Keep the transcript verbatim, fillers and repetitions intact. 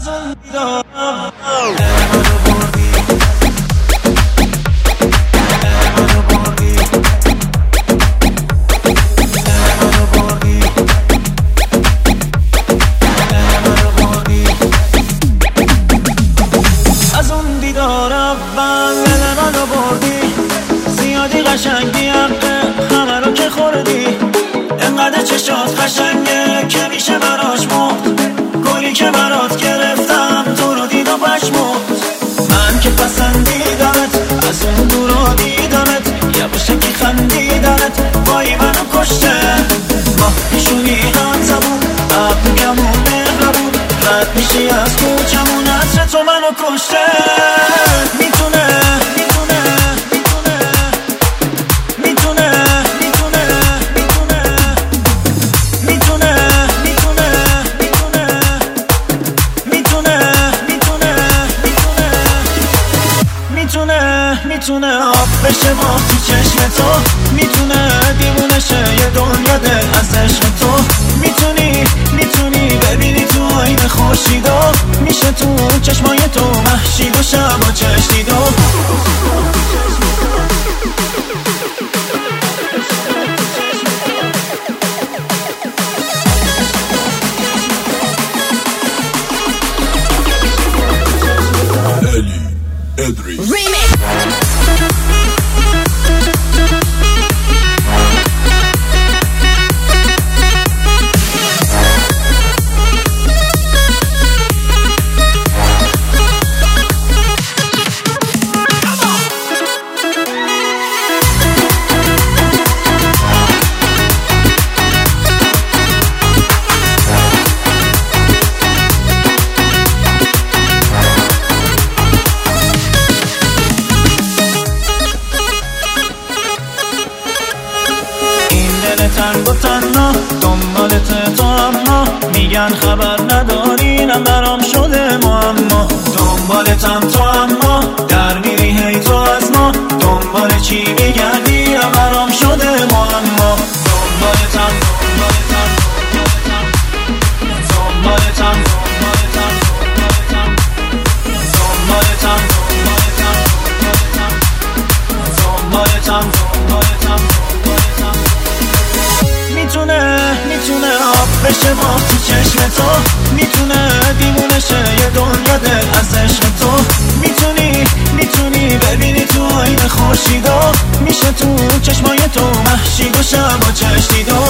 قشنگی حقه همه رو که خوردی، انقدر چشات قشنگه که میشه براش مرد. گلی که برات گرفتم تو رو دید و پشمرد. من که پسندیدمت از اون دورا دیدمت، یه باشه که خندیدمت وای منو کشته. ما پیشونی هم زبون عبدگمون مهربون، رد میشی از کوچمون عصر تو منو کشته. میتونه میتونه آب بشه ما تو چشم تو، میتونه دیوونه شه یه دنیا دل از عشق تو. میتونی میتونی ببینی تو آینه خورشیدو، میشه تو چشمای تو مهشید و شب و چشیدو. تنگ و تنها دنبالت تو، اما میگن خبر ندارینم برام شده معما. دنبالتم تو اما در میری هی تو از ما، دنبال چی میگردی برام شده معما. دنبالتم دنبالتم دنبالتم دنبالتم دنبالتم دنبالتم دنبالتم. میتونه میتونه آب بشه ما تو چشم تو، میتونه دیوونه شه یه دنیا دل از عشق تو. میتونی میتونی ببینی تو آینه خورشیدو، میشه تو چشمای تو مهشید و شب و چشیدو.